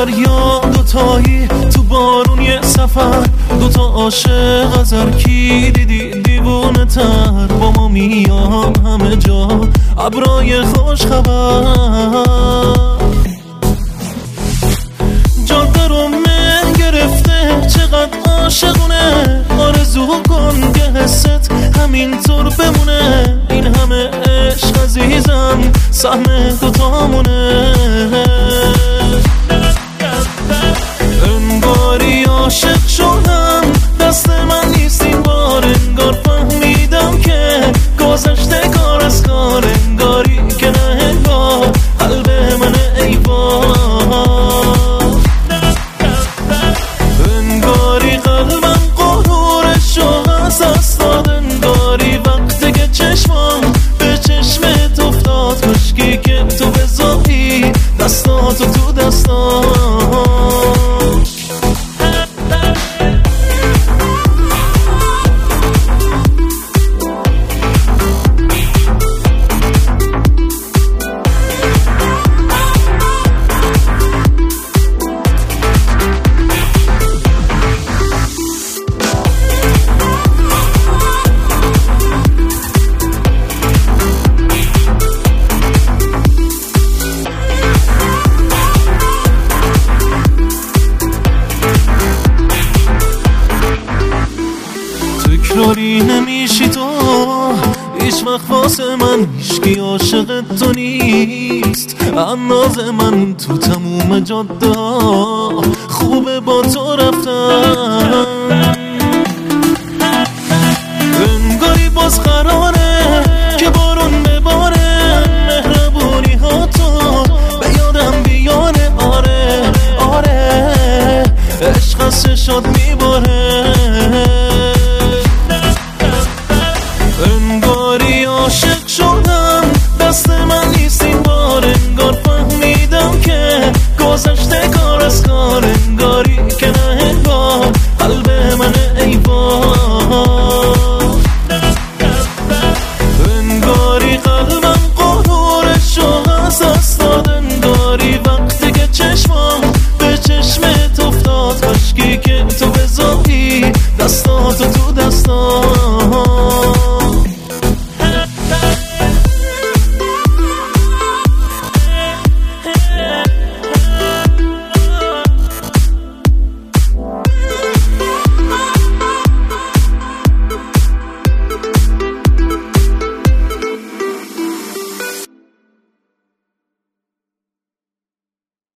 دریا دوتایی، تو بارون یه سفر، دوتا عاشق از هر کی دیدی دیوونه تر. با ما میان همه جا ابرای خوش خبر، جاده رو من گرفته چقدر عاشقونه. آرزو کن که حست همینطور بمونه، این همه عشق عزیزم سهم دوتامونه. انگاری عاشق شدم دست من نیست این بار، انگار فهمیدم که گذشته کار از کار، انگاری که نه انگار قلب من ای بار. انگاری قلبم غرورشو از دست داد، انگاری وقتی که چشمم به چشمت افتاد، کشکی که تو بذاری دستاتو تو دستام. تکراری نمیشی تو هیچ وقت واسه من، هیچکی عاشق تو نیست انداز من. تو تموم جاده خوبه با تو رفتن، انگاری باز قراره که بارون بباره، مهربونی ها تو به یادم بیاره. آره آره عشق از چشات میباره، انگاری عاشق شدم دست من نیست این بار، انگار فهمیدم که گذشته کار از کار، انگاری که نه انگار قلب من ای بار. انگاری قلبم غرورشو از دست داد، انگاری وقتی که چشمم به چشمت افتاد، کاشکی که تو بذاری دستاتو تو دستام.